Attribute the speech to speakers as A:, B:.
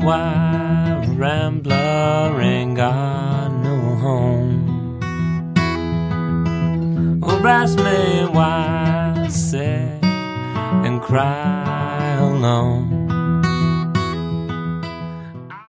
A: why a rambler ain't got no home. Oh, brass man, why sit and cry alone?